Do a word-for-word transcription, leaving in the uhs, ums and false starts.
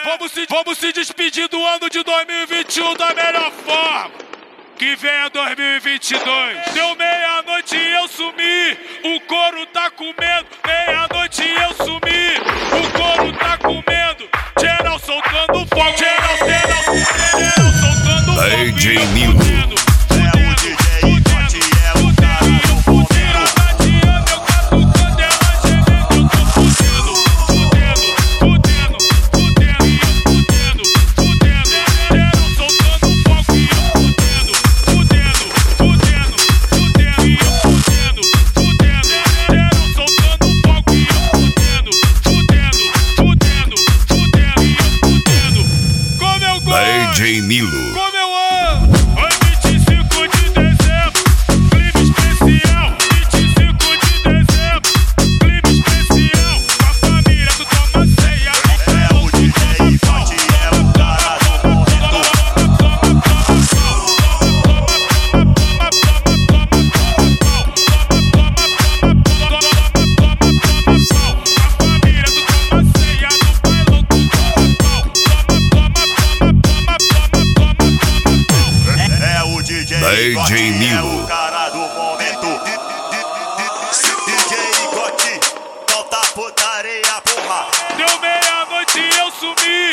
Vamos se, vamos se despedir do ano de dois mil e vinte e um da melhor forma. Que venha dois mil e vinte e dois. Deu meia-noite e eu sumi. O couro tá comendo. Meia-noite e eu sumi. O couro tá comendo. Geral soltando fogo. Geral, geral, geral soltando fogo. D J Nilo. D J Nilo. Como eu amo! Hoje vinte e cinco de dezembro, clima especial. vinte e cinco de dezembro, clima especial. Com a família tu toma ceia. É o D J Forte, é o cara do momento. D J Nilo. É o cara do momento. D J Gotti, solta putaria, porra. Deu meia-noite e eu sumi.